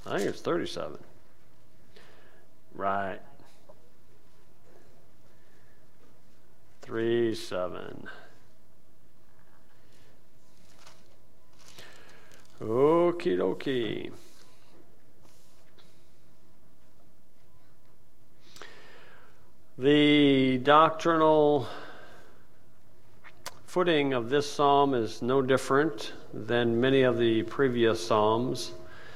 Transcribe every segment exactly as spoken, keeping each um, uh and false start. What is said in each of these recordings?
I think it's thirty-seven. Right. Three, seven. Okie dokie. The doctrinal footing of this psalm is no different than many of the previous psalms,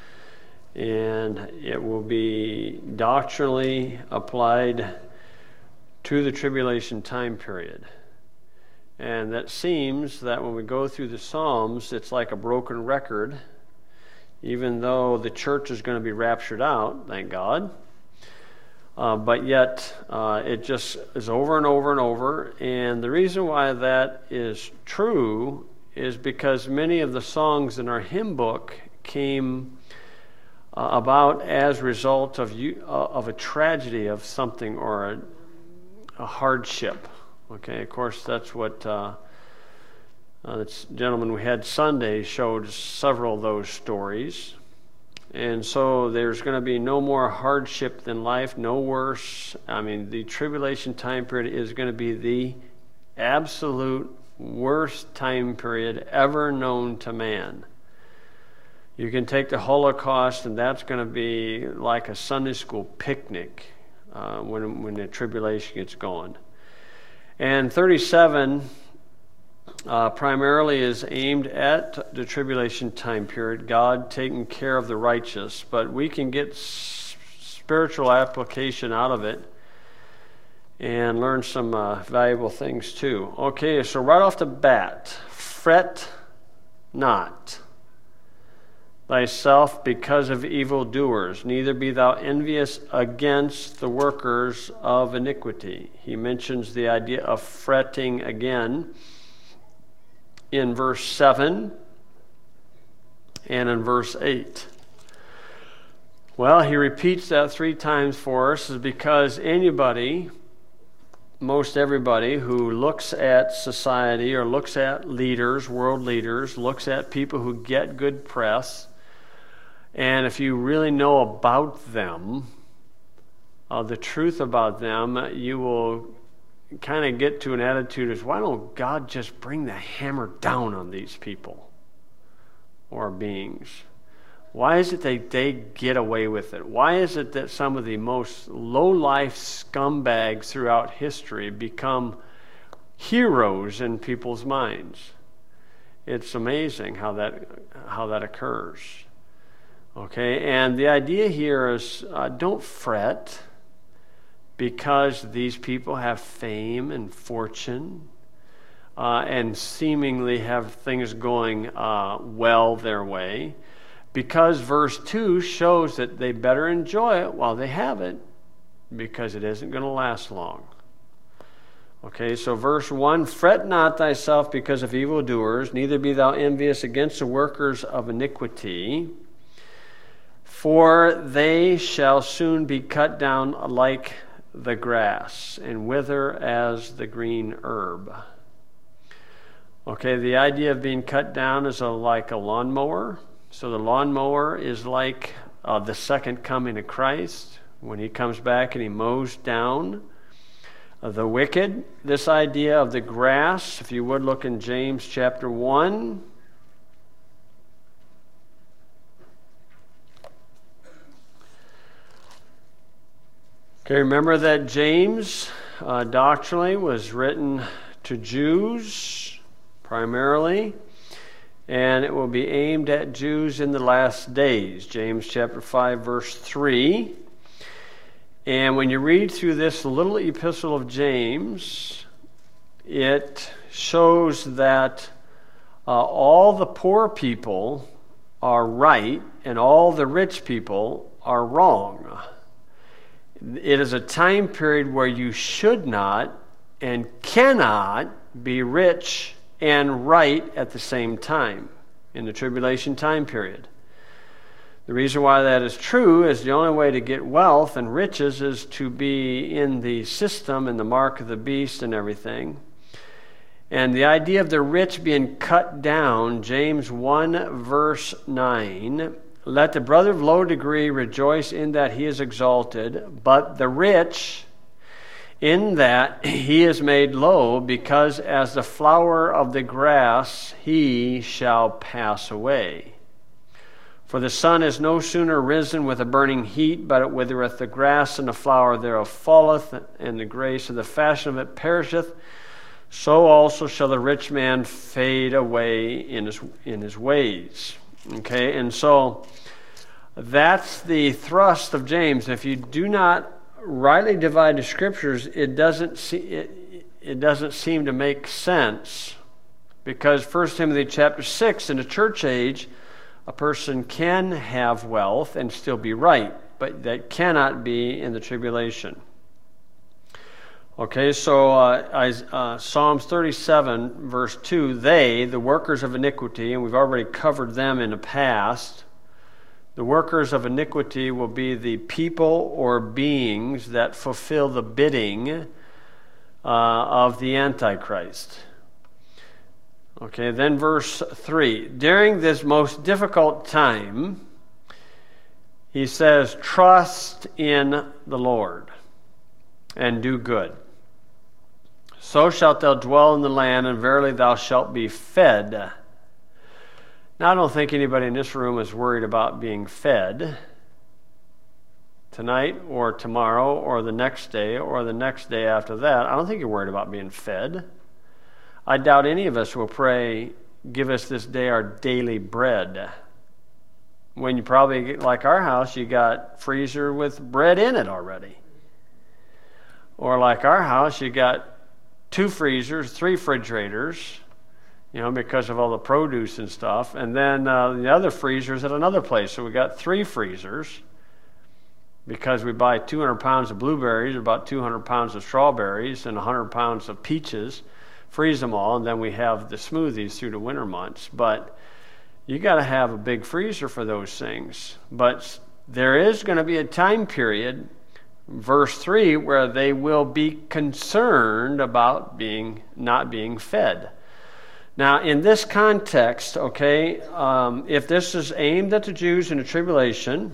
and it will be doctrinally applied to the tribulation time period. And that seems that when we go through the Psalms, it's like a broken record, even though the church is going to be raptured out, thank God. Uh, but yet, uh, it just is over and over and over. And the reason why that is true is because many of the songs in our hymn book came uh, about as a result of, you, uh, of a tragedy of something or a, a hardship. Okay, of course, that's what uh, uh, this gentleman we had Sunday showed several of those stories. And so there's going to be no more hardship than life, no worse. I mean, the tribulation time period is going to be the absolute worst time period ever known to man. You can take the Holocaust, and that's going to be like a Sunday school picnic uh, when, when the tribulation gets going. And thirty-seven uh, primarily is aimed at the tribulation time period, God taking care of the righteous, but we can get s- spiritual application out of it and learn some uh, valuable things too. Okay, so right off the bat, fret not thyself because of evildoers, neither be thou envious against the workers of iniquity. He mentions the idea of fretting again in verse seven and in verse eight. Well, he repeats that three times for us is because anybody, most everybody who looks at society or looks at leaders, world leaders, looks at people who get good press, and if you really know about them, uh, the truth about them, you will kind of get to an attitude as, why don't God just bring the hammer down on these people or beings? Why is it that they get away with it? Why is it that some of the most low-life scumbags throughout history become heroes in people's minds? It's amazing how that how that occurs. Okay, and the idea here is uh, don't fret because these people have fame and fortune uh, and seemingly have things going uh, well their way, because verse two shows that they better enjoy it while they have it, because it isn't going to last long. Okay, so verse one, fret not thyself because of evildoers, neither be thou envious against the workers of iniquity, for they shall soon be cut down like the grass and wither as the green herb. Okay, the idea of being cut down is a, like a lawnmower. So the lawnmower is like uh, the second coming of Christ when he comes back and he mows down uh, the wicked. This idea of the grass, if you would look in James chapter one. Okay, remember that James uh, doctrinally was written to Jews primarily, and it will be aimed at Jews in the last days. James chapter five, verse three. And when you read through this little epistle of James, it shows that uh, all the poor people are right and all the rich people are wrong. It is a time period where you should not and cannot be rich and right at the same time in the tribulation time period. The reason why that is true is the only way to get wealth and riches is to be in the system and the mark of the beast and everything. And the idea of the rich being cut down, James one verse nine, let the brother of low degree rejoice in that he is exalted, but the rich in that he is made low, because as the flower of the grass he shall pass away. For the sun is no sooner risen with a burning heat, but it withereth the grass, and the flower thereof falleth, and the grace of the fashion of it perisheth. So also shall the rich man fade away in his in his ways. Okay, and so that's the thrust of James. If you do not rightly divide the scriptures, it doesn't see, it, it doesn't seem to make sense, because First Timothy chapter six, in the church age, a person can have wealth and still be right, but that cannot be in the tribulation. Okay, so uh, uh, Psalms thirty-seven, verse two, they, the workers of iniquity, and we've already covered them in the past. The workers of iniquity will be the people or beings that fulfill the bidding uh, of the Antichrist. Okay, then verse three. During this most difficult time, he says, trust in the Lord and do good. So shalt thou dwell in the land, and verily thou shalt be fed. Now, I don't think anybody in this room is worried about being fed tonight or tomorrow or the next day or the next day after that. I don't think you're worried about being fed. I doubt any of us will pray, give us this day our daily bread. When you probably, like our house, you got freezer with bread in it already. Or like our house, you got two freezers, three refrigerators, you know, because of all the produce and stuff. And then uh, the other freezer's at another place. So we got three freezers because we buy two hundred pounds of blueberries, about two hundred pounds of strawberries, and one hundred pounds of peaches. Freeze them all, and then we have the smoothies through the winter months. But you got to have a big freezer for those things. But there is going to be a time period, verse three, where they will be concerned about being not being fed. Now, in this context, okay, um, if this is aimed at the Jews in the tribulation,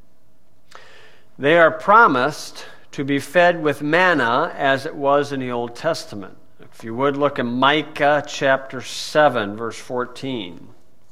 they are promised to be fed with manna as it was in the Old Testament. If you would, look at Micah chapter seven, verse fourteen.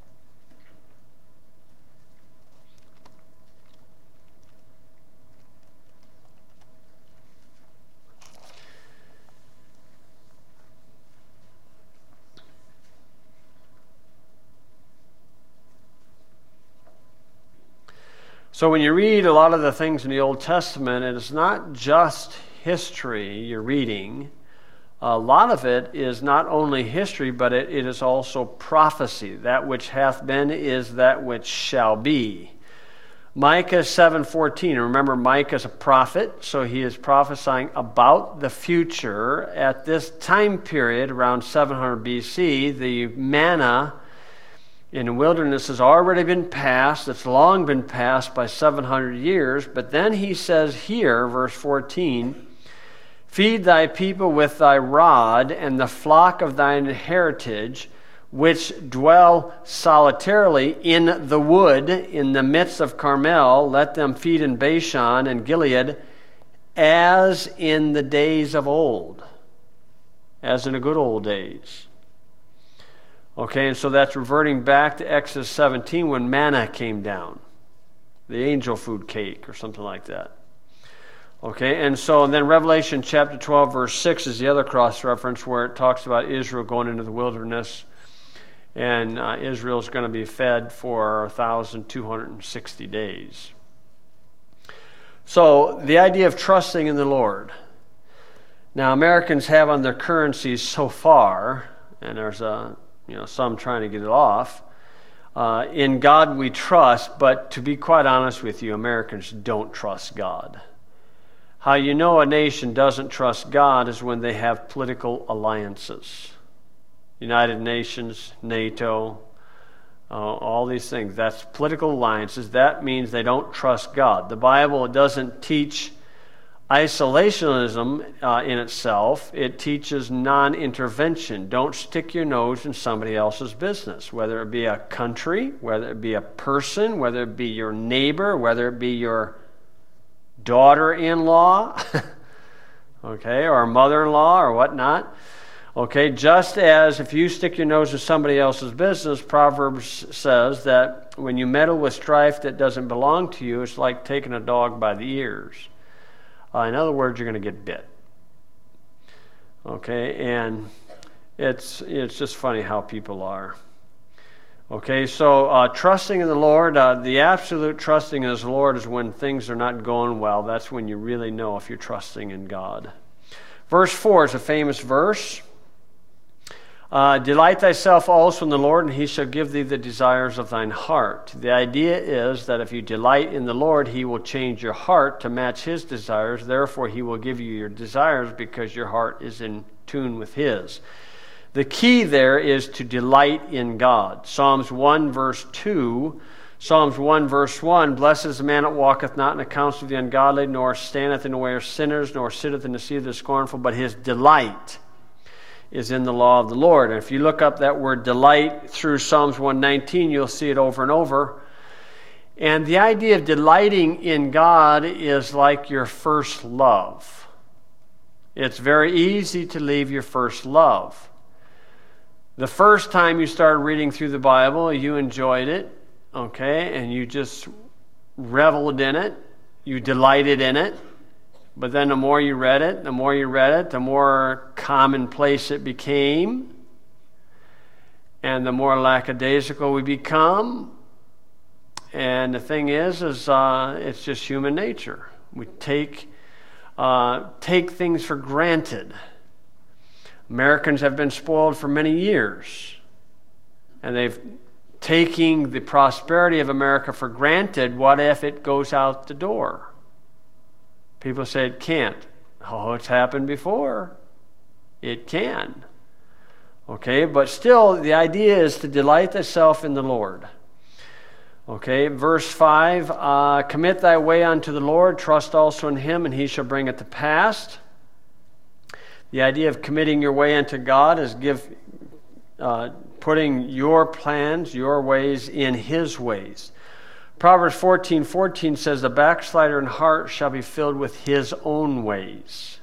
So when you read a lot of the things in the Old Testament, it is not just history you're reading. A lot of it is not only history, but it, it is also prophecy. That which hath been is that which shall be. Micah seven fourteen. Remember, Micah is a prophet, so he is prophesying about the future. At this time period, around seven hundred B C, the manna in the wilderness has already been passed. It's long been passed by seven hundred years. But then he says here, verse fourteen, feed thy people with thy rod, and the flock of thine heritage, which dwell solitarily in the wood, in the midst of Carmel, let them feed in Bashan and Gilead, as in the days of old, as in the good old days. Okay, and so that's reverting back to Exodus seventeen when manna came down, the angel food cake or something like that. Okay, and so and then Revelation chapter twelve, verse six is the other cross-reference where it talks about Israel going into the wilderness, and uh, Israel's going to be fed for one thousand two hundred sixty days. So the idea of trusting in the Lord. Now, Americans have on their currencies so far, and there's a you know some trying to get it off, uh, in God we trust, but to be quite honest with you, Americans don't trust God. How you know a nation doesn't trust God is when they have political alliances. United Nations, NATO, uh, all these things. That's political alliances. That means they don't trust God. The Bible doesn't teach Isolationism uh, in itself, it teaches non-intervention. Don't stick your nose in somebody else's business, whether it be a country, whether it be a person, whether it be your neighbor, whether it be your daughter-in-law, okay, or mother-in-law or whatnot. Okay, just as if you stick your nose in somebody else's business, Proverbs says that when you meddle with strife that doesn't belong to you, it's like taking a dog by the ears. Uh, in other words, you're going to get bit. Okay, and it's it's just funny how people are. Okay, so uh, trusting in the Lord, uh, the absolute trusting in His Lord is when things are not going well. That's when you really know if you're trusting in God. Verse four is a famous verse. Uh, Delight thyself also in the Lord, and He shall give thee the desires of thine heart. The idea is that if you delight in the Lord, He will change your heart to match His desires. Therefore, He will give you your desires because your heart is in tune with His. The key there is to delight in God. Psalms one, verse two. Psalms one, verse one, Blessed is the man that walketh not in the counsel of the ungodly, nor standeth in the way of sinners, nor sitteth in the seat of the scornful, but his delight is in the law of the Lord. And if you look up that word delight through Psalms one nineteen, you'll see it over and over. And the idea of delighting in God is like your first love. It's very easy to leave your first love. The first time you started reading through the Bible, you enjoyed it, okay, and you just reveled in it. You delighted in it. But then the more you read it, the more you read it, the more commonplace it became. And the more lackadaisical we become. And the thing is, is uh, it's just human nature. We take, uh, take things for granted. Americans have been spoiled for many years. And they've taken the prosperity of America for granted. What if it goes out the door? People say it can't. Oh, it's happened before. It can. Okay, but still, the idea is to delight thyself in the Lord. Okay, verse five, uh, Commit thy way unto the Lord, trust also in Him, and He shall bring it to pass. The idea of committing your way unto God is give, uh, putting your plans, your ways in His ways. Proverbs fourteen fourteen says, The backslider in heart shall be filled with his own ways.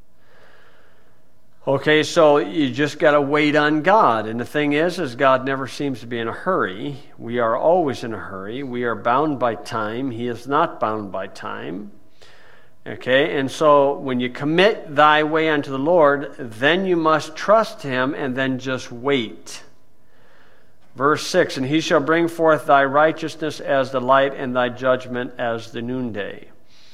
Okay, so you just got to wait on God. And the thing is, is God never seems to be in a hurry. We are always in a hurry. We are bound by time. He is not bound by time. Okay, and so when you commit thy way unto the Lord, then you must trust Him and then just wait. Verse six, And He shall bring forth thy righteousness as the light and thy judgment as the noonday.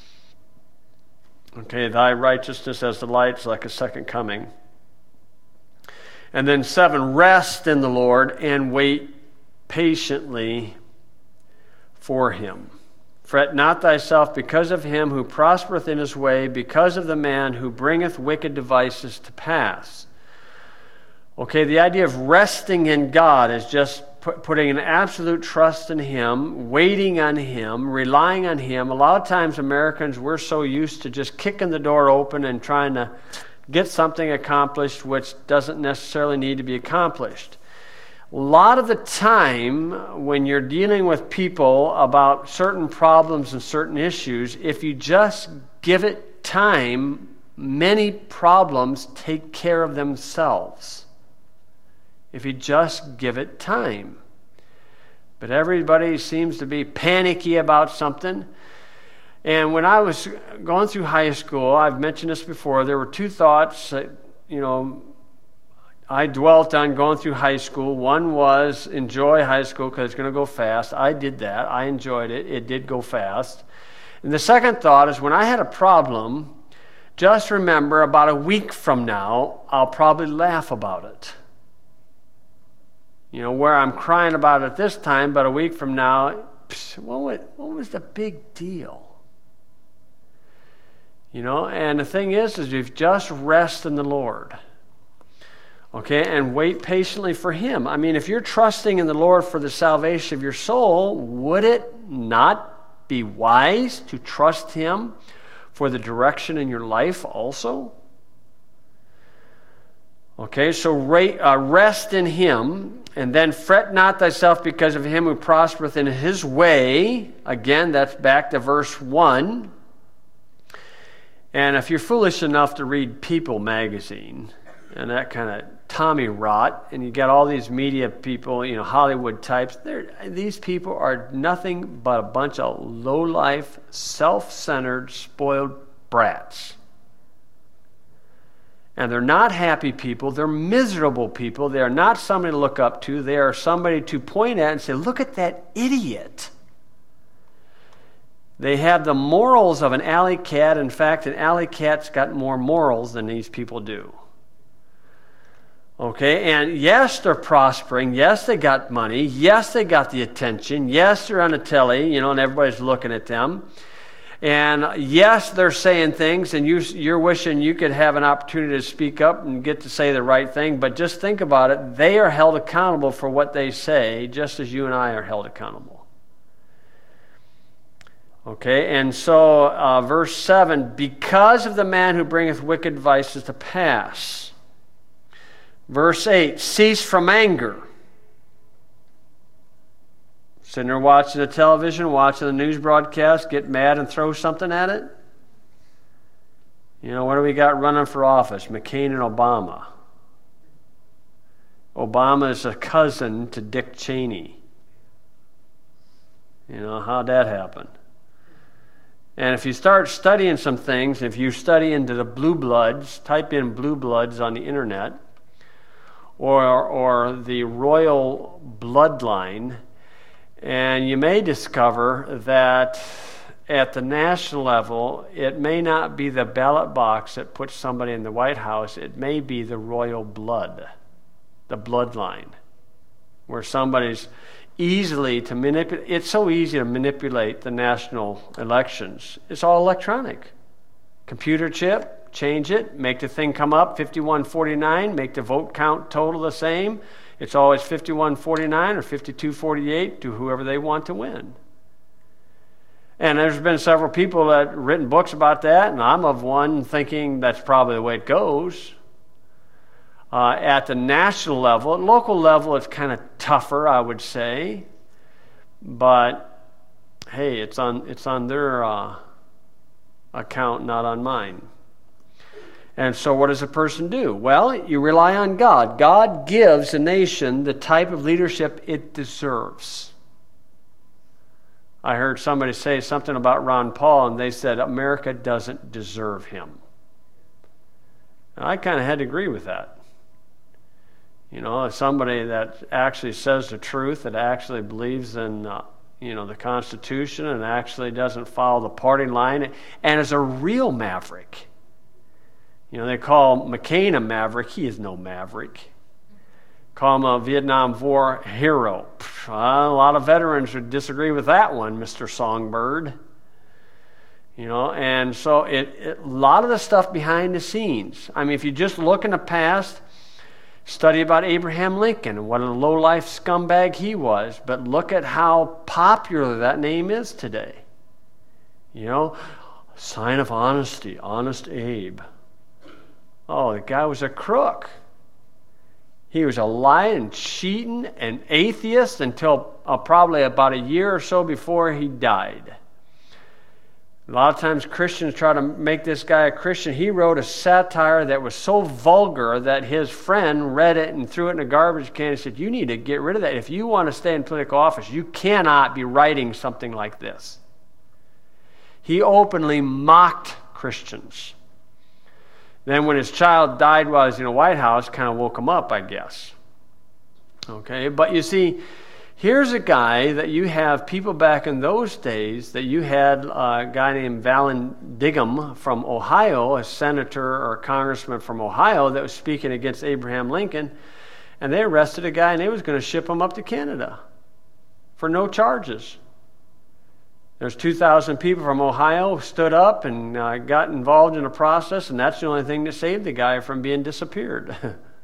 Okay, thy righteousness as the light is like a second coming. And then seven, Rest in the Lord and wait patiently for Him. Fret not thyself because of him who prospereth in his way, because of the man who bringeth wicked devices to pass. Okay, the idea of resting in God is just put, putting an absolute trust in Him, waiting on Him, relying on Him. A lot of times Americans, we're so used to just kicking the door open and trying to get something accomplished which doesn't necessarily need to be accomplished. A lot of the time when you're dealing with people about certain problems and certain issues, if you just give it time, many problems take care of themselves. If you just give it time. But everybody seems to be panicky about something. And when I was going through high school, I've mentioned this before, there were two thoughts that, you know, I dwelt on going through high school. One was enjoy high school because it's going to go fast. I did that. I enjoyed it. It did go fast. And the second thought is when I had a problem, just remember about a week from now, I'll probably laugh about it. You know, where I'm crying about it this time, but a week from now, psh, what was, what was the big deal? You know, and the thing is, is you just rest in the Lord. Okay, and wait patiently for Him. I mean, if you're trusting in the Lord for the salvation of your soul, would it not be wise to trust Him for the direction in your life also? Okay, so rest in him, and then fret not thyself because of him who prospereth in his way. Again, that's back to verse one. And if you're foolish enough to read People magazine and that kind of Tommy rot, and you got all these media people, you know, Hollywood types, these people are nothing but a bunch of low-life, self-centered, spoiled brats. And they're not happy people. They're miserable people. They are not somebody to look up to. They are somebody to point at and say, look at that idiot. They have the morals of an alley cat. In fact, an alley cat's got more morals than these people do. Okay, and yes, they're prospering. Yes, they got money. Yes, they got the attention. Yes, they're on the telly, you know, and everybody's looking at them. And yes, they're saying things, and you, you're wishing you could have an opportunity to speak up and get to say the right thing. But just think about it. They are held accountable for what they say, just as you and I are held accountable. Okay, and so uh, verse seven, because of the man who bringeth wicked vices to pass. Verse eight, cease from anger. Sitting there watching the television, watching the news broadcast, get mad and throw something at it? You know, what do we got running for office? McCain and Obama. Obama is a cousin to Dick Cheney. You know, how'd that happen? And if you start studying some things, if you study into the blue bloods, type in blue bloods on the internet, or, or the royal bloodline, and you may discover that at the national level, it may not be the ballot box that puts somebody in the White House. It may be the royal blood, the bloodline, where somebody's easily to manipulate. It's so easy to manipulate the national elections. It's all electronic. Computer chip, change it, make the thing come up, fifty-one forty-nine, make the vote count total the same. It's always fifty-one forty-nine or fifty-two forty-eight to whoever they want to win. And there's been several people that have written books about that, and I'm of one thinking that's probably the way it goes. Uh, at the national level, at local level, it's kind of tougher, I would say. But hey, it's on it's on their uh, account, not on mine. And so what does a person do? Well, you rely on God. God gives a nation the type of leadership it deserves. I heard somebody say something about Ron Paul, and they said America doesn't deserve him. And I kind of had to agree with that. You know, as somebody that actually says the truth, that actually believes in, uh, you know, the Constitution and actually doesn't follow the party line, and is a real maverick. You know, they call McCain a maverick. He is no maverick. Call him a Vietnam War hero. Uh, a lot of veterans would disagree with that one, Mister Songbird. You know, and so it, it, a lot of the stuff behind the scenes. I mean, if you just look in the past, study about Abraham Lincoln and what a low-life scumbag he was, but look at how popular that name is today. You know, sign of honesty, Honest Abe. Oh, the guy was a crook. He was a lying, cheating, and atheist until uh, probably about a year or so before he died. A lot of times Christians try to make this guy a Christian. He wrote a satire that was so vulgar that his friend read it and threw it in a garbage can and said, you need to get rid of that. If you want to stay in political office, you cannot be writing something like this. He openly mocked Christians. Then when his child died while he was in the White House, kind of woke him up, I guess. Okay, but you see, here's a guy that you have people back in those days that you had a guy named Vallandigham from Ohio, a senator or a congressman from Ohio that was speaking against Abraham Lincoln, and they arrested a guy and they was going to ship him up to Canada for no charges. There's two thousand people from Ohio stood up and uh, got involved in the process, and that's the only thing that saved the guy from being disappeared.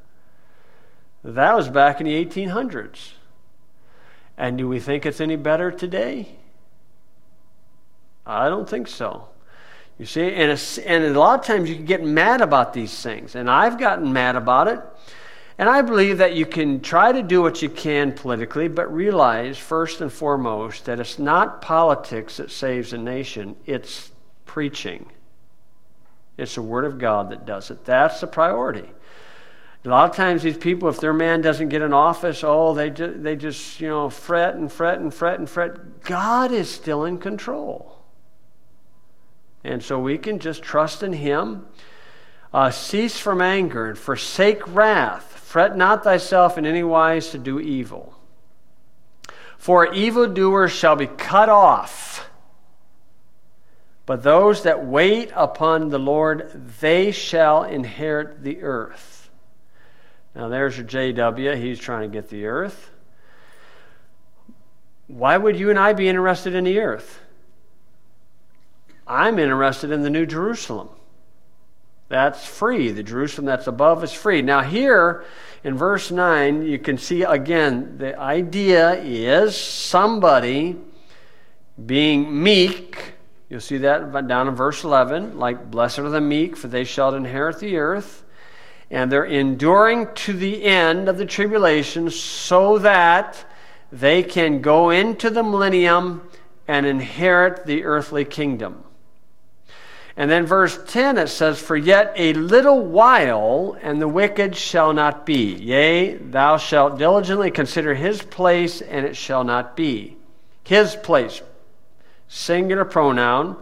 That was back in the eighteen hundreds. And do we think it's any better today? I don't think so. You see, and, it's, and a lot of times you can get mad about these things, and I've gotten mad about it. And I believe that you can try to do what you can politically, but realize first and foremost that it's not politics that saves a nation, it's preaching. It's the Word of God that does it. That's the priority. A lot of times these people, if their man doesn't get in office, oh, they just, they just, you know, fret and fret and fret and fret. God is still in control. And so we can just trust in Him. Uh, cease from anger and forsake wrath. Fret not thyself in any wise to do evil. For evildoers shall be cut off. But those that wait upon the Lord, they shall inherit the earth. Now there's your J W. He's trying to get the earth. Why would you and I be interested in the earth? I'm interested in the New Jerusalem. That's free. The Jerusalem that's above is free. Now here in verse nine, you can see again, the idea is somebody being meek. You'll see that down in verse eleven, like, blessed are the meek, for they shall inherit the earth. And they're enduring to the end of the tribulation so that they can go into the millennium and inherit the earthly kingdom. And then verse ten, it says, for yet a little while, and the wicked shall not be. Yea, thou shalt diligently consider his place, and it shall not be. His place, singular pronoun.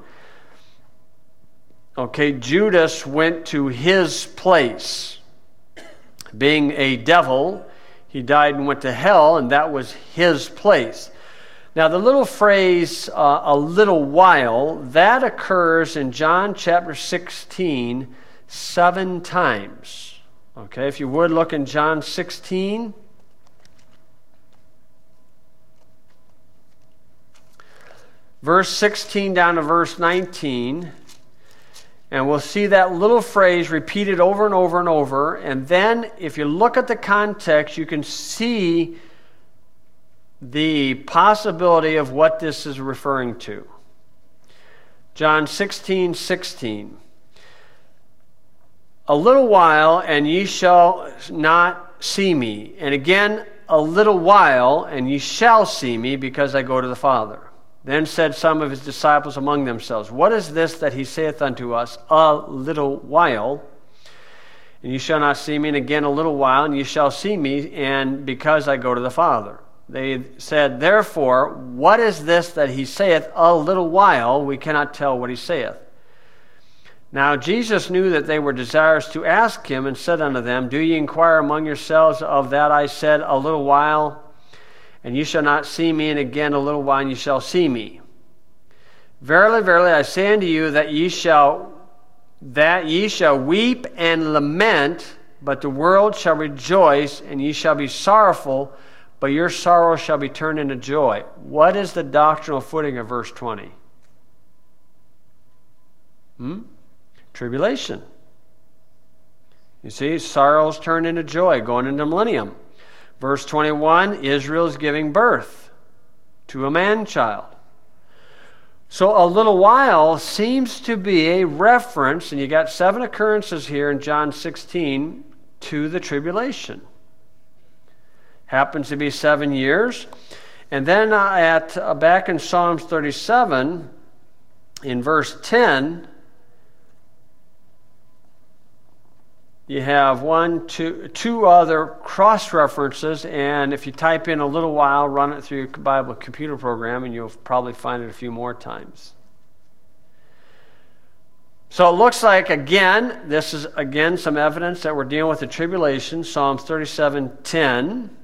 Okay, Judas went to his place. Being a devil, he died and went to hell, and that was his place. Now, the little phrase, uh, a little while, that occurs in John chapter sixteen seven times. Okay, if you would look in John sixteen. Verse sixteen down to verse nineteen. And we'll see that little phrase repeated over and over and over. And then, if you look at the context, you can see the possibility of what this is referring to. John sixteen sixteen. A little while, and ye shall not see me. And again, a little while, and ye shall see me, because I go to the Father. Then said some of his disciples among themselves, what is this that he saith unto us, a little while? And ye shall not see me, and again a little while, and ye shall see me, and because I go to the Father. They said, therefore, what is this that he saith, a little while? We cannot tell what he saith. Now Jesus knew that they were desirous to ask him, and said unto them, do ye inquire among yourselves of that I said, a little while? And ye shall not see me, and again a little while, and ye shall see me. Verily, verily, I say unto you that ye shall that ye shall weep and lament, but the world shall rejoice, and ye shall be sorrowful, but your sorrow shall be turned into joy. What is the doctrinal footing of verse twenty? Hmm? Tribulation. You see, sorrows turned into joy, going into millennium. Verse twenty-one, Israel is giving birth to a man-child. So a little while seems to be a reference, and you got seven occurrences here in John sixteen, to the tribulation. Happens to be seven years. And then uh, at uh, back in Psalms thirty-seven, in verse ten, you have one, two, two other cross-references, and if you type in a little while, run it through your Bible computer program, and you'll probably find it a few more times. So it looks like, again, this is, again, some evidence that we're dealing with the tribulation. Psalms thirty-seven ten.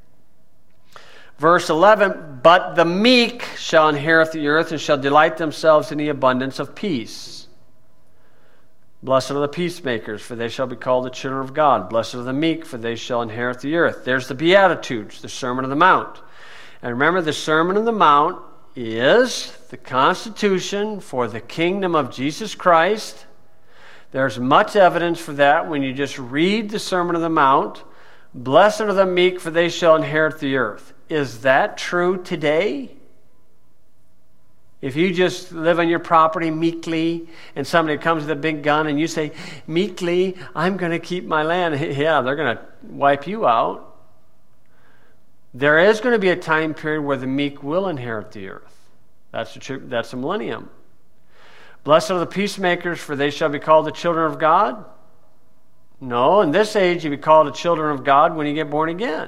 Verse eleven, but the meek shall inherit the earth and shall delight themselves in the abundance of peace. Blessed are the peacemakers, for they shall be called the children of God. Blessed are the meek, for they shall inherit the earth. There's the Beatitudes, the Sermon on the Mount. And remember, the Sermon on the Mount is the constitution for the kingdom of Jesus Christ. There's much evidence for that when you just read the Sermon on the Mount. Blessed are the meek, for they shall inherit the earth. Is that true today? If you just live on your property meekly and somebody comes with a big gun and you say, meekly, I'm going to keep my land, yeah, they're going to wipe you out. There is going to be a time period where the meek will inherit the earth. That's the, that's the millennium. Blessed are the peacemakers, for they shall be called the children of God. No, in this age you'll be called the children of God when you get born again.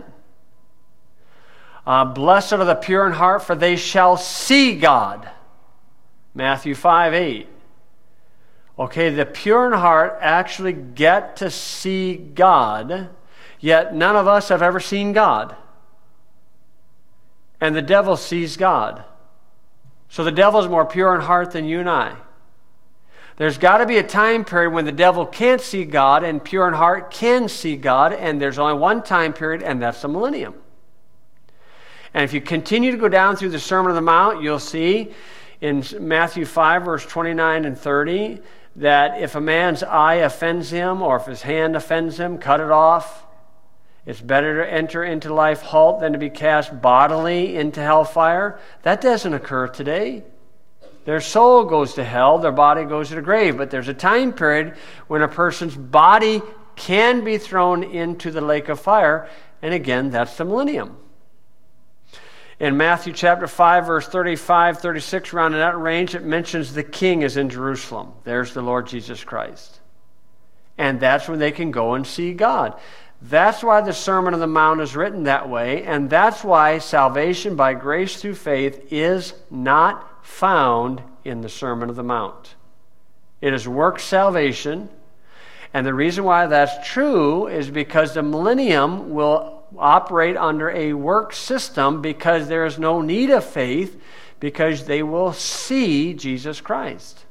Uh, blessed are the pure in heart, for they shall see God. Matthew five eight. Okay, the pure in heart actually get to see God, yet none of us have ever seen God. And the devil sees God. So the devil is more pure in heart than you and I. There's got to be a time period when the devil can't see God and pure in heart can see God, and there's only one time period, and that's the millennium. And if you continue to go down through the Sermon on the Mount, you'll see in Matthew five, verse twenty-nine and thirty, that if a man's eye offends him or if his hand offends him, cut it off. It's better to enter into life halt than to be cast bodily into hellfire. That doesn't occur today. Their soul goes to hell, their body goes to the grave. But there's a time period when a person's body can be thrown into the lake of fire. And again, that's the millennium. In Matthew chapter five, verse thirty-five, thirty-six, around in that range, it mentions the king is in Jerusalem. There's the Lord Jesus Christ. And that's when they can go and see God. That's why the Sermon on the Mount is written that way, and that's why salvation by grace through faith is not found in the Sermon on the Mount. It is work salvation, and the reason why that's true is because the millennium will operate under a work system because there is no need of faith, because they will see Jesus Christ.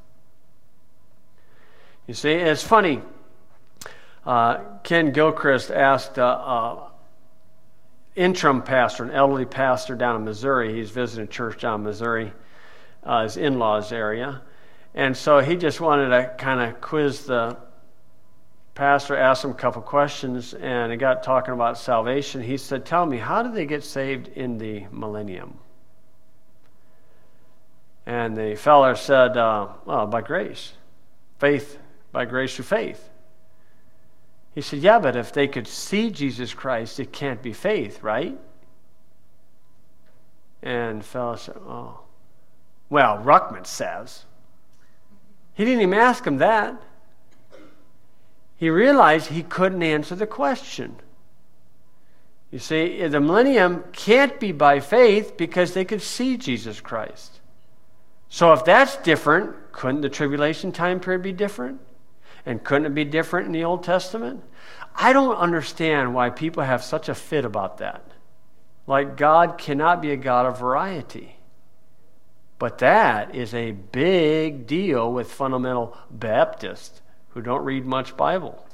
You see, it's funny. Uh, Ken Gilchrist asked an uh, interim pastor, an elderly pastor down in Missouri. He's visiting a church down in Missouri, uh, his in-laws area. And so he just wanted to kind of quiz the pastor, asked him a couple questions, and he got talking about salvation. He said, tell me, how did they get saved in the millennium? And the feller said, uh, well, by grace. Faith, by grace through faith. He said, yeah, but if they could see Jesus Christ, it can't be faith, right? And the fellow said, oh, well, Ruckman says. He didn't even ask him that. He realized he couldn't answer the question. You see, the millennium can't be by faith because they could see Jesus Christ. So if that's different, couldn't the tribulation time period be different? And couldn't it be different in the Old Testament? I don't understand why people have such a fit about that. Like God cannot be a God of variety. But that is a big deal with fundamental Baptists who don't read much Bible.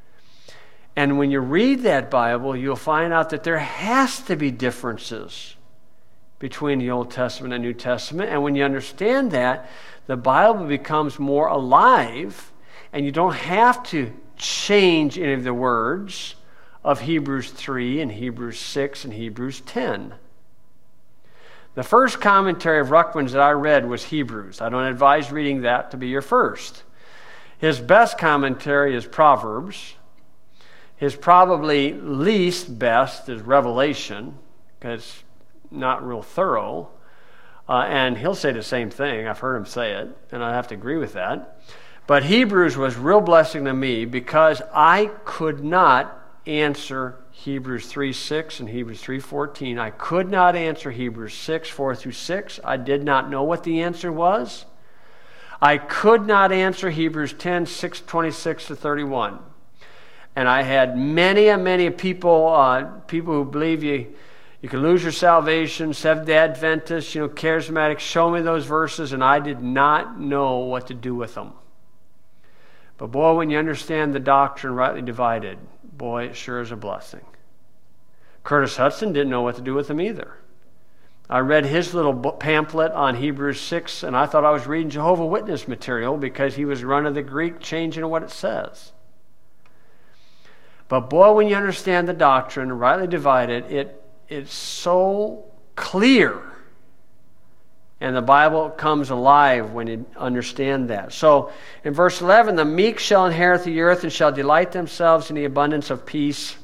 And when you read that Bible, you'll find out that there has to be differences between the Old Testament and New Testament. And when you understand that, the Bible becomes more alive, and you don't have to change any of the words of Hebrews three and Hebrews six and Hebrews ten. The first commentary of Ruckman's that I read was Hebrews. I don't advise reading that to be your first. His best commentary is Proverbs. His probably least best is Revelation, because it's not real thorough. Uh, and he'll say the same thing. I've heard him say it, and I have to agree with that. But Hebrews was real blessing to me because I could not answer Hebrews three six and Hebrews three fourteen. I could not answer Hebrews six four through six. I did not know what the answer was. I could not answer Hebrews ten six twenty-six to thirty-one. And I had many and many people, uh, people who believe you, you can lose your salvation, Seventh-day Adventists, you know, charismatics, show me those verses, and I did not know what to do with them. But boy, when you understand the doctrine rightly divided, boy, it sure is a blessing. Curtis Hudson didn't know what to do with them either. I read his little pamphlet on Hebrews six, and I thought I was reading Jehovah's Witness material because he was running the Greek, changing what it says. But boy, when you understand the doctrine, rightly divided, it it's so clear And the Bible comes alive when you understand that. So in verse eleven, the meek shall inherit the earth and shall delight themselves in the abundance of peace.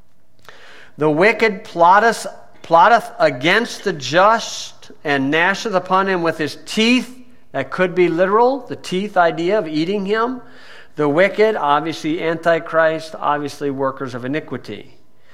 The wicked plotteth, plotteth against the just and gnasheth upon him with his teeth. That could be literal, the teeth idea of eating him. The wicked, obviously Antichrist, obviously workers of iniquity.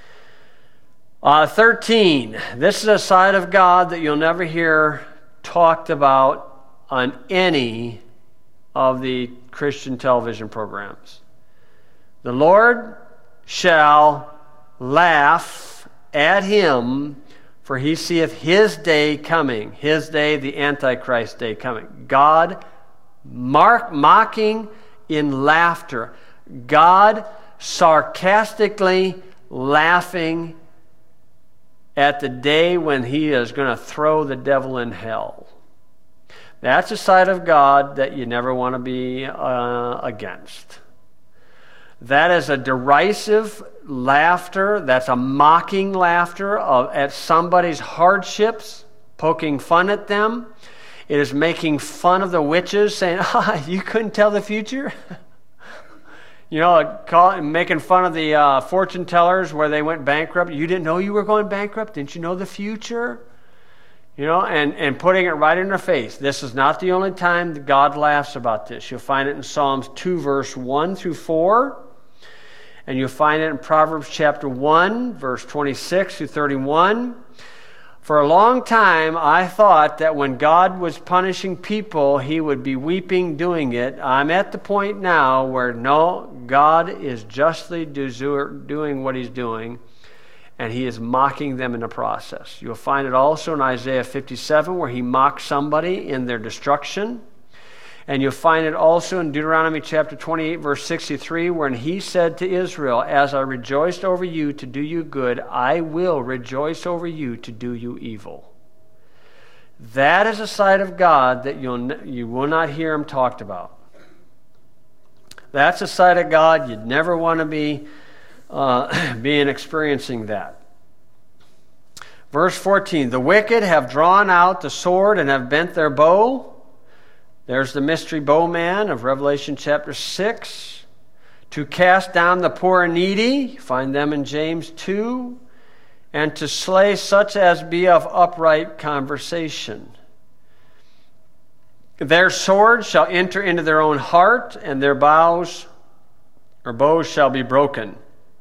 Uh, thirteen, this is a side of God that you'll never hear talked about on any of the Christian television programs. The Lord shall laugh at him, for he seeth his day coming. His day, the Antichrist day coming. God mark, mocking in laughter. God sarcastically laughing at the day when he is going to throw the devil in hell. That's a side of God that you never want to be uh, against. That is a derisive laughter. That's a mocking laughter of, at somebody's hardships, poking fun at them. It is making fun of the witches, saying, ah, you couldn't tell the future? You know, call, making fun of the uh, fortune tellers where they went bankrupt. You didn't know you were going bankrupt? Didn't you know the future? You know, and, and putting it right in their face. This is not the only time that God laughs about this. You'll find it in Psalms two, verse one through four. And you'll find it in Proverbs chapter one, verse twenty-six through thirty-one. For a long time, I thought that when God was punishing people, he would be weeping doing it. I'm at the point now where, no, God is justly doing what he's doing, and he is mocking them in the process. You'll find it also in Isaiah fifty-seven, where he mocks somebody in their destruction. And you'll find it also in Deuteronomy chapter twenty-eight, verse sixty-three, when he said to Israel, as I rejoiced over you to do you good, I will rejoice over you to do you evil. That is a side of God that you'll, you will not hear him talked about. That's a side of God you'd never want to be uh, being experiencing that. Verse fourteen, the wicked have drawn out the sword and have bent their bow. There's the mystery bowman of Revelation chapter six. To cast down the poor and needy, find them in James two. And to slay such as be of upright conversation. Their swords shall enter into their own heart, and their bows or bows shall be broken.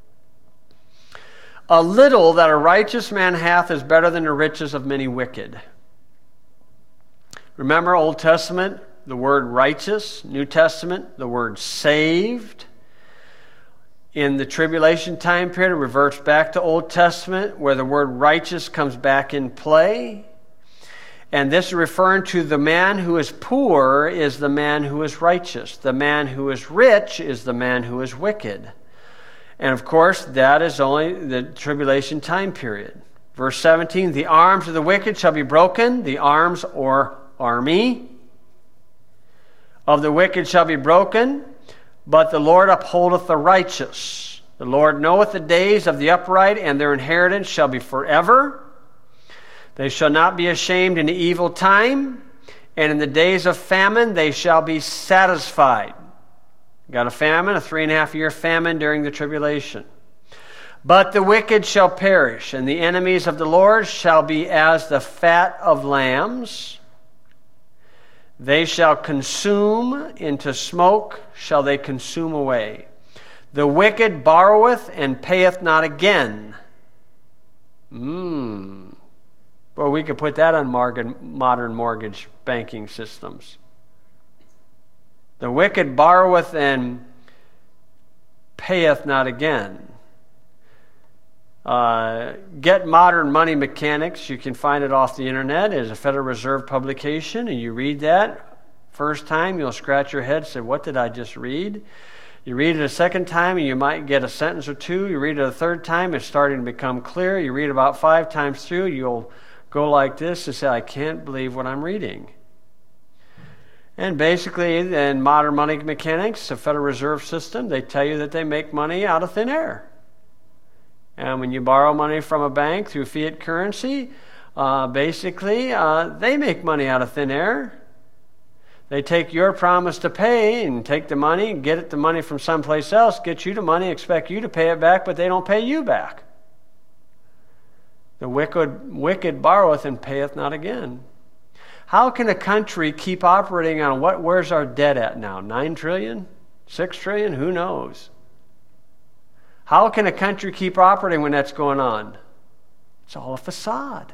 A little that a righteous man hath is better than the riches of many wicked. Remember Old Testament, the word righteous. New Testament, the word saved. In the tribulation time period, it reverts back to Old Testament, where the word righteous comes back in play. And this is referring to the man who is poor is the man who is righteous. The man who is rich is the man who is wicked. And of course, that is only the tribulation time period. Verse seventeen, the arms of the wicked shall be broken. The arms or army of the wicked shall be broken, but the Lord upholdeth the righteous. The Lord knoweth the days of the upright, and their inheritance shall be forever. They shall not be ashamed in the evil time, and in the days of famine they shall be satisfied. Got a famine, a three and a half year famine during the tribulation. But the wicked shall perish, and the enemies of the Lord shall be as the fat of lambs. They shall consume, into smoke shall they consume away. The wicked borroweth and payeth not again. Hmm. Well, we could put that on modern mortgage banking systems. The wicked borroweth and payeth not again. Uh, Get Modern Money Mechanics. You can find it off the internet. It is a Federal Reserve publication, and you read that. First time, you'll scratch your head and say, what did I just read? You read it a second time, and you might get a sentence or two. You read it a third time, it's starting to become clear. You read about five times through, you'll go like this and say, I can't believe what I'm reading. And basically, in Modern Money Mechanics, the Federal Reserve System, they tell you that they make money out of thin air. And when you borrow money from a bank through fiat currency, Uh, basically, uh, they make money out of thin air. They take your promise to pay and take the money and get it the money from someplace else, get you the money, expect you to pay it back, but they don't pay you back. The wicked, wicked borroweth and payeth not again. How can a country keep operating on what? Where's our debt at now? Nine trillion? Six trillion? Who knows? How can a country keep operating when that's going on? It's all a facade.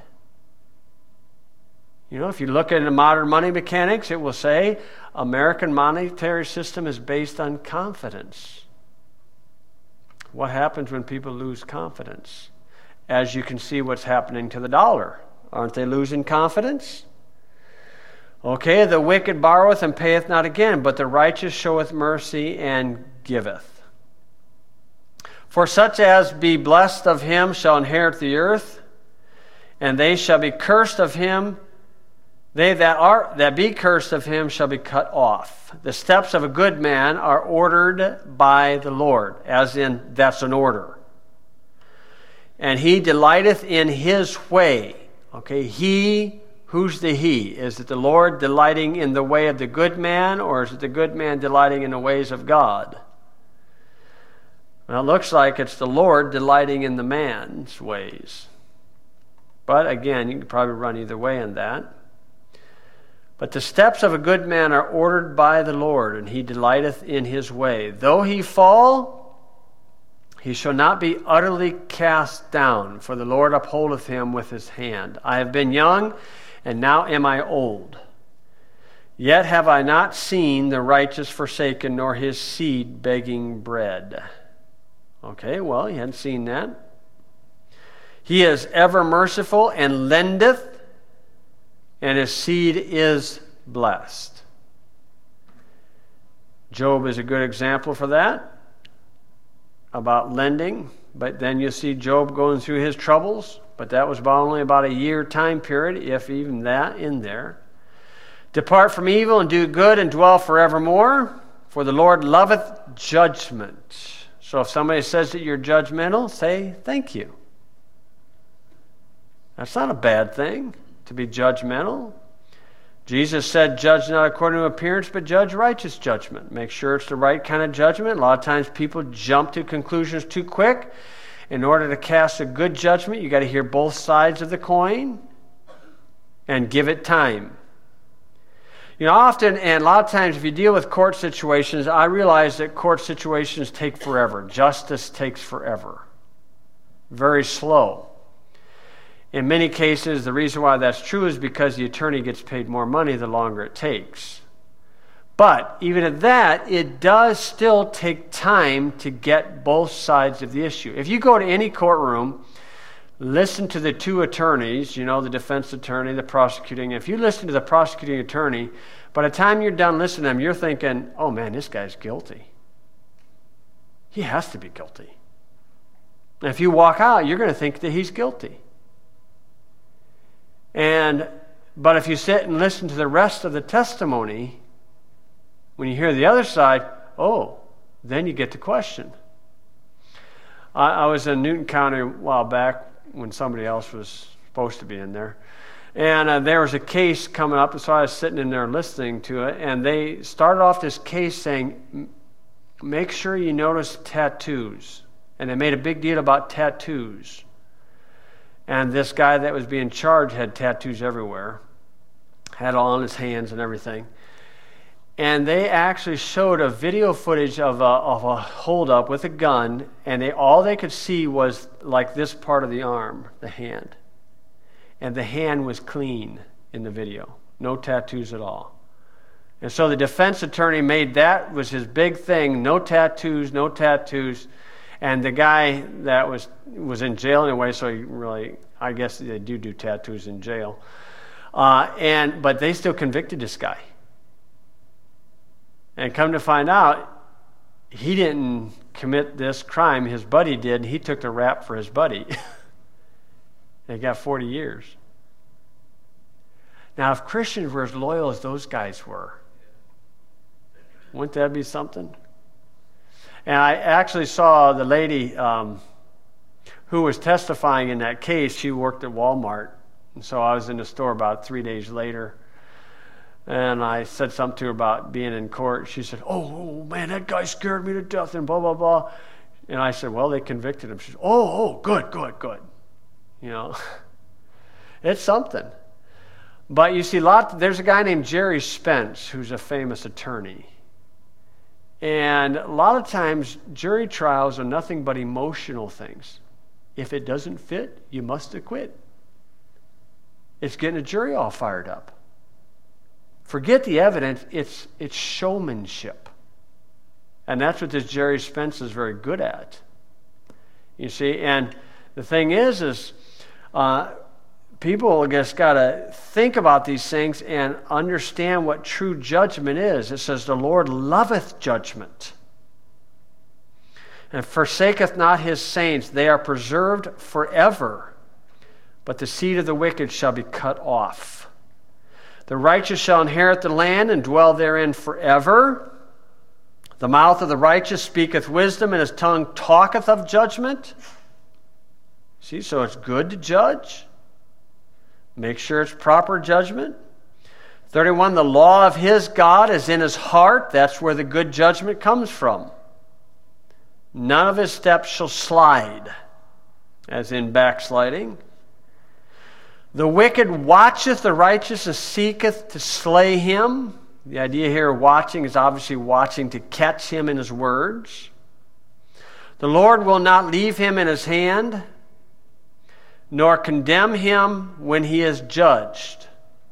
You know, if you look into modern money mechanics, it will say American monetary system is based on confidence. What happens when people lose confidence? As you can see what's happening to the dollar. Aren't they losing confidence? Okay, the wicked borroweth and payeth not again, but the righteous showeth mercy and giveth. For such as be blessed of him shall inherit the earth, and they shall be cursed of him. They that are that be cursed of him shall be cut off. The steps of a good man are ordered by the Lord, as in that's an order. And he delighteth in his way. Okay, he, who's the he? Is it the Lord delighting in the way of the good man, or is it the good man delighting in the ways of God? Well, it looks like it's the Lord delighting in the man's ways. But again, you can probably run either way in that. But the steps of a good man are ordered by the Lord, and he delighteth in his way. Though he fall, he shall not be utterly cast down, for the Lord upholdeth him with his hand. I have been young, and now am I old. Yet have I not seen the righteous forsaken, nor his seed begging bread. Okay, well, he hadn't seen that. He is ever merciful and lendeth, and his seed is blessed. Job is a good example for that, about lending. But then you see Job going through his troubles, but that was about only about a year time period, if even that in there. Depart from evil and do good and dwell forevermore, for the Lord loveth judgment. So if somebody says that you're judgmental, say thank you. That's not a bad thing, to be judgmental. Jesus said, judge not according to appearance, but judge righteous judgment. Make sure it's the right kind of judgment. A lot of times people jump to conclusions too quick. In order to cast a good judgment, you got to hear both sides of the coin and give it time. You know, often, and a lot of times if you deal with court situations, I realize that court situations take forever. Justice takes forever. Very slow. In many cases, the reason why that's true is because the attorney gets paid more money the longer it takes. But even at that, it does still take time to get both sides of the issue. If you go to any courtroom, listen to the two attorneys, you know, the defense attorney, the prosecuting. If you listen to the prosecuting attorney, by the time you're done listening to them, you're thinking, oh man, this guy's guilty. He has to be guilty. And if you walk out, you're going to think that he's guilty. And but if you sit and listen to the rest of the testimony, when you hear the other side, oh, then you get the question. I, I was in Newton County a while back when somebody else was supposed to be in there. And uh, there was a case coming up, and so I was sitting in there listening to it, and they started off this case saying, make sure you notice tattoos. And they made a big deal about tattoos. And this guy that was being charged had tattoos everywhere, had all on his hands and everything. And they actually showed a video footage of a, of a holdup with a gun, and they all they could see was like this part of the arm, the hand. And the hand was clean in the video, no tattoos at all. And so the defense attorney made that was his big thing, no tattoos, no tattoos. And the guy that was was in jail anyway, so he really, I guess they do do tattoos in jail. Uh, and but they still convicted this guy. And come to find out, he didn't commit this crime. His buddy did. He took the rap for his buddy. They got forty years. Now, if Christians were as loyal as those guys were, wouldn't that be something? And I actually saw the lady um, who was testifying in that case. She worked at Walmart, And so I was in the store about three days later, and I said something to her about being in court. She said, oh, oh, man, that guy scared me to death, and blah, blah, blah. And I said, well, they convicted him. She said, oh, oh, good, good, good. You know, it's something. But you see, a lot, there's a guy named Jerry Spence who's a famous attorney. And a lot of times, jury trials are nothing but emotional things. If it doesn't fit, you must acquit. It's getting a jury all fired up. Forget the evidence, it's, it's showmanship. And that's what this Jerry Spence is very good at. You see, and the thing is, is uh, people just got to think about these things and understand what true judgment is. It says, the Lord loveth judgment, and forsaketh not his saints. They are preserved forever, but the seed of the wicked shall be cut off. The righteous shall inherit the land and dwell therein forever. The mouth of the righteous speaketh wisdom, and his tongue talketh of judgment. See, so it's good to judge. Make sure it's proper judgment. thirty-one, the law of his God is in his heart. That's where the good judgment comes from. None of his steps shall slide, as in backsliding. The wicked watcheth the righteous and seeketh to slay him. The idea here of watching is obviously watching to catch him in his words. The Lord will not leave him in his hand, nor condemn him when he is judged.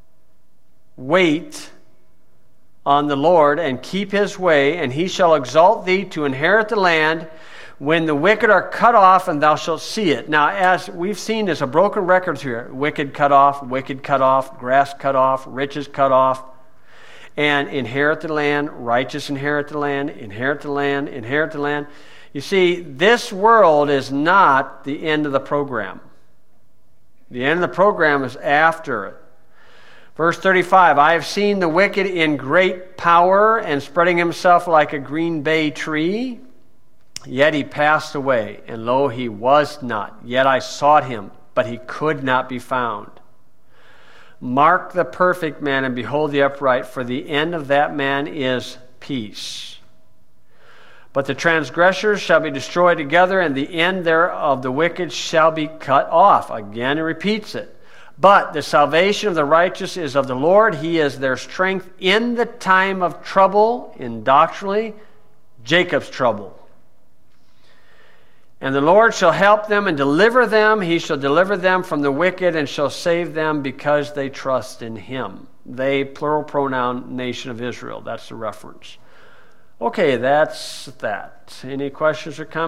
Wait on the Lord and keep his way, and he shall exalt thee to inherit the land, when the wicked are cut off, and thou shalt see it. Now, as we've seen, there's a broken record here. Wicked cut off, wicked cut off, grass cut off, riches cut off. And inherit the land, righteous inherit the land, inherit the land, inherit the land. You see, this world is not the end of the program. The end of the program is after it. Verse thirty-five, I have seen the wicked in great power and spreading himself like a green bay tree. Yet he passed away, and lo, he was not. Yet I sought him, but he could not be found. Mark the perfect man, and behold the upright, for the end of that man is peace. But the transgressors shall be destroyed together, and the end thereof the wicked shall be cut off. Again, he repeats it. But the salvation of the righteous is of the Lord. He is their strength in the time of trouble, in doctrinally, Jacob's trouble. And the Lord shall help them and deliver them. He shall deliver them from the wicked and shall save them because they trust in him. They, plural pronoun, nation of Israel. That's the reference. Okay, that's that. Any questions or comments?